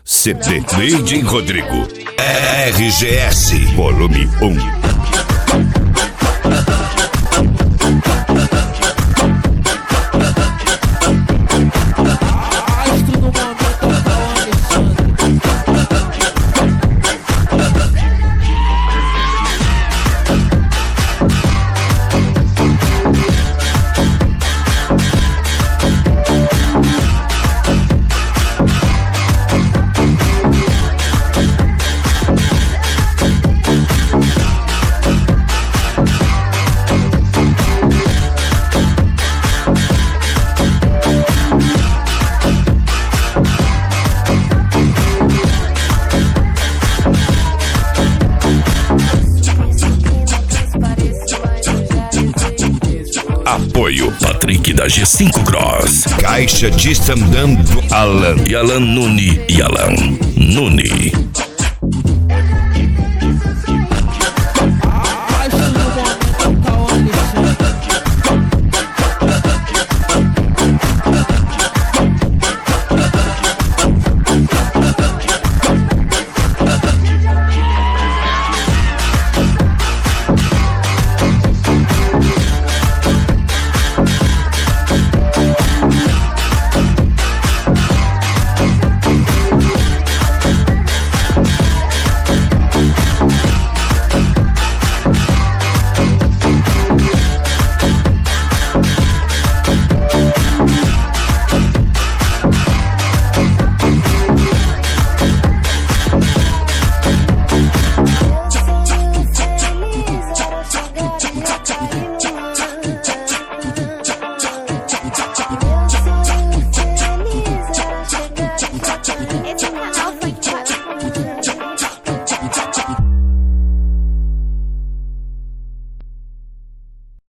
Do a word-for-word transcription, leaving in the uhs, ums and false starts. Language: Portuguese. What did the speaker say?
C D D J Rodrigo R G S Volume um. Apoio Patrick da G cinco Cross, Caixa de Sandando Alan e Alan Nuni e Alan Nuni.